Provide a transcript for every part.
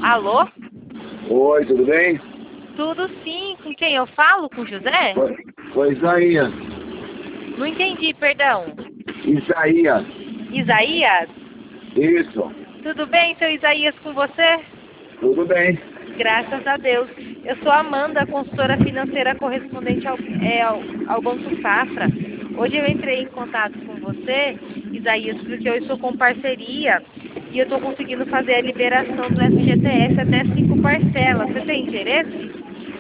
Alô? Oi, tudo bem? Tudo sim. Com quem eu falo? Com José? Foi Isaías. Não entendi, perdão. Isaías. Isaías? Isso. Tudo bem, seu Isaías, com você? Tudo bem. Graças a Deus. Eu sou Amanda, consultora financeira correspondente ao Banco Safra. Hoje eu entrei em contato com você, Isaías, porque eu estou com parceria e eu estou conseguindo fazer a liberação do FGTS até 5 parcelas. Você tem interesse?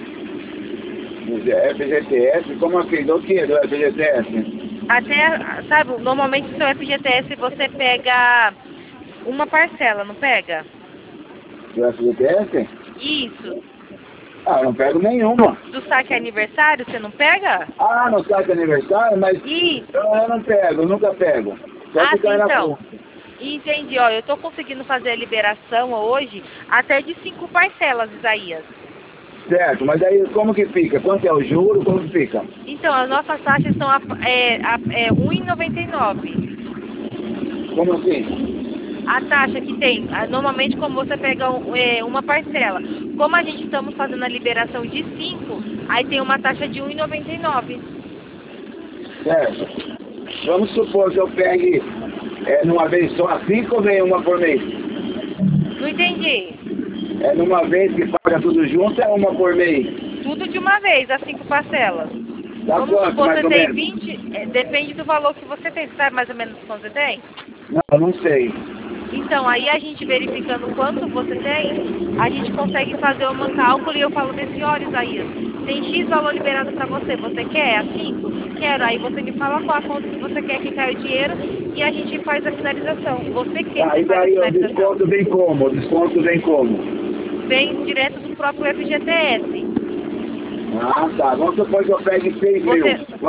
FGTS? Como assim? Do que do FGTS? Até, sabe, normalmente o seu FGTS você pega uma parcela, não pega? Do FGTS? Isso. Ah, eu não pego nenhuma. Do saque aniversário, você não pega? Ah, no site aniversário? Mas Isso. eu não pego, eu nunca pego. Só Ah, que sim, cai na então. conta. Entendi, ó, eu tô conseguindo fazer a liberação hoje até de 5 parcelas, Isaías. Certo, mas aí como que fica? Quanto é o juro? Como que fica? Então, as nossas taxas são R$ 1,99. Como assim? A taxa que tem, normalmente como você pega uma parcela, como a gente estamos fazendo a liberação de 5, aí tem uma taxa de R$ 1,99. Certo. Vamos supor que eu pegue numa vez só 5 ou vem uma por mês? Não entendi. É numa vez que paga tudo junto, é uma por mês? Tudo de uma vez, as 5 parcelas. Dá Vamos quanto, supor, mais você ou tem menos? 20, depende do valor que você tem. Você sabe mais ou menos quanto você tem? Não, eu não sei. Então, aí a gente verificando quanto você tem, a gente consegue fazer uma cálculo e eu falo desse, olha, Isaías, tem X valor liberado para você, você quer assim? Quero. Aí você me fala qual a conta que você quer que caia o dinheiro e a gente faz a finalização. Você quer Tá, que e faz a daí o finalização? desconto vem como? O desconto vem como? Vem direto do próprio FGTS. Ah, tá. Vamos supor que eu pegue 6 mil.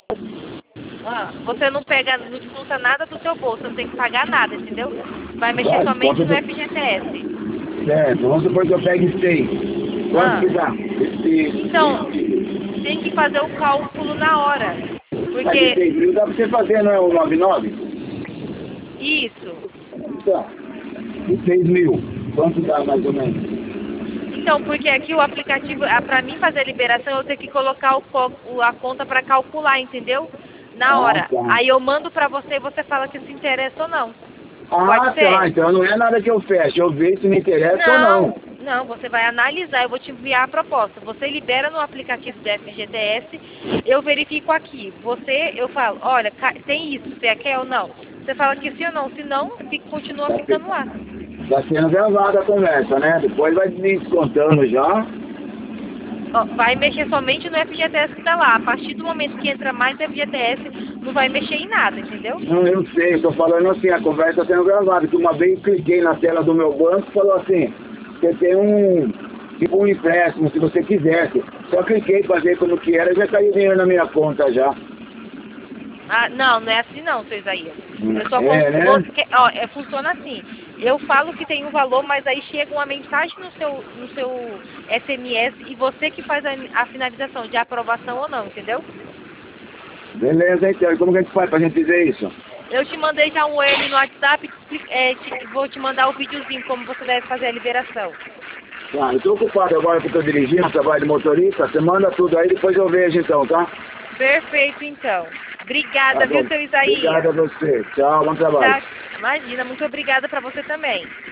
Você não pega, não desconta nada do seu bolso, não tem que pagar nada, entendeu? Vai mexer Tá, somente desconto no do... FGTS. Certo, vamos supor que eu pegue 6. Quanto que dá? Então, tem que fazer o cálculo na hora. Mas de Porque, 6 mil dá pra você fazer, não é o 99? isso. Então, de 6 mil, quanto dá mais ou menos? Então, porque aqui o aplicativo, para mim fazer a liberação, eu tenho que colocar a conta para calcular, entendeu? Na Ah, hora. tá. Aí eu mando para você e você fala se se interessa ou não. Ah, Pode ser? tá. Então não é nada que eu feche. Eu vejo se me interessa ou Não, não. não, você vai analisar, eu vou te enviar a proposta. Você libera no aplicativo do FGTS, eu verifico aqui. Eu falo, olha, tem isso, você quer ou não? Você fala que sim ou não, se não, continua ficando lá. Tá sendo gravada a conversa, né? Depois vai me descontando já. Ó, vai mexer somente no FGTS que tá lá. A partir do momento que entra mais FGTS, não vai mexer em nada, entendeu? Não, eu sei, eu tô falando assim, a conversa tá sendo gravada. Que uma vez cliquei na tela do meu banco e falou assim, você tem tipo um empréstimo, se você quisesse. Só cliquei pra ver como que era, já caiu dinheiro na minha conta já. Ah, não é assim não, seu Isaías. Eu só Né? funciona assim. Eu falo que tem um valor, mas aí chega uma mensagem no seu SMS e você que faz a finalização de aprovação ou não, entendeu? Beleza, então. E como que a gente faz pra gente dizer isso? Eu te mandei já um e-mail no WhatsApp, vou te mandar o videozinho como você deve fazer a liberação. Tá, eu tô ocupado agora porque eu tô dirigindo, trabalho de motorista. Você manda tudo aí, depois eu vejo então, tá? Perfeito, então. Obrigada, Tá viu, bom. seu Isaías? Obrigado a você. Tchau, bom trabalho. Imagina, muito obrigada para você também.